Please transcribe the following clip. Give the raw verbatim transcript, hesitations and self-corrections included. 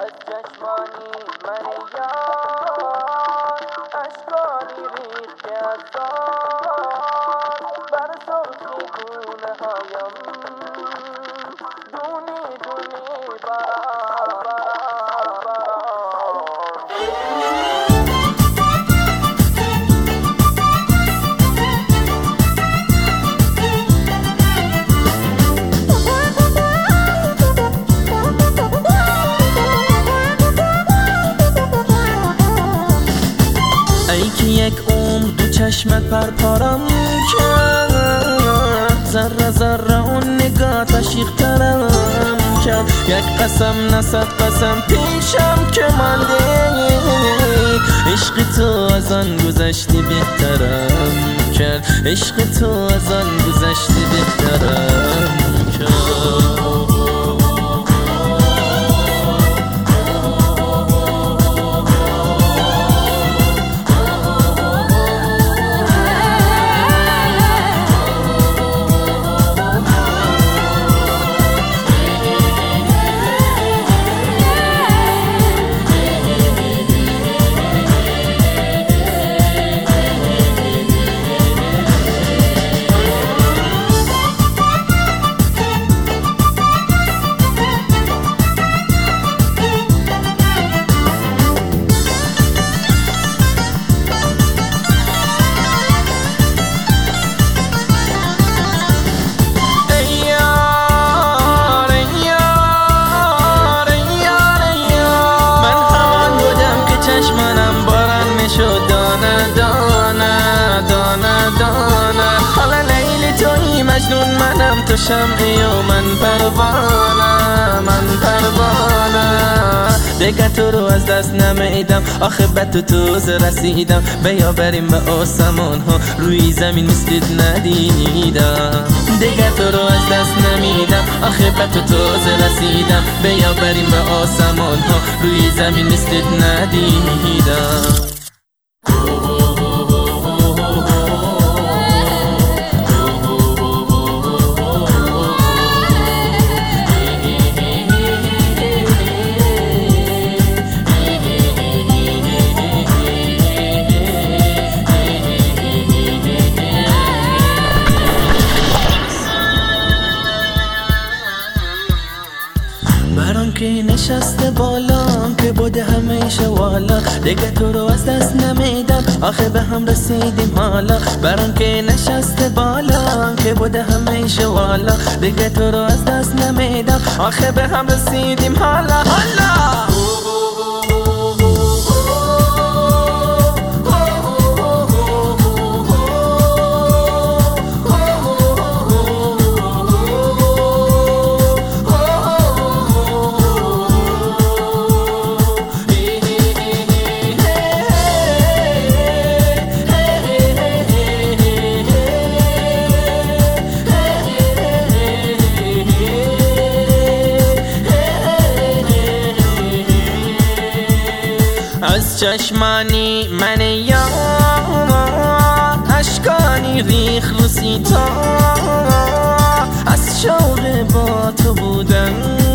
از چشمانی من یار اشکانی ریخت که از سال بر سرخی گونه هایم دونی دونی برا برا برا ای که یک عمر دو چشمت پرپارم کرد، ذره ذره اون نگاه عشیق ترم کرد. یک قسم نصد قسم پیشم که مانده، عشق تو از آن گذشتی بهترم کرد. عشق تو از آن گذشتی بهترم کرد. دانه دانه دانه دانه حالا لیلی توی مجنون منم، تو شمعی و من پروانه من پروانه. دیگه تو رو از دست نمیدم، آخه به تو توز رسیدم. بیا بریم به آسمان ها، روی زمین مثلت ندیدم. دیگه تو رو از دست نمیدم، آخه به تو توز رسیدم. بیا بریم به آسمان ها، روی زمین مثلت ندیدم. برام که نشسته بالام که بوده همیشه والا. دیگه تو رو از دست نمیدم، آخه به هم رسیدیم حالا. برام که نشسته بالام که بوده همیشه والا. دیگه تو رو از دست نمیدم، آخه به هم رسیدیم حالا حالا. از چشمانی من یار اشکانی ریخ رو سیتا، از شوق با تو بودن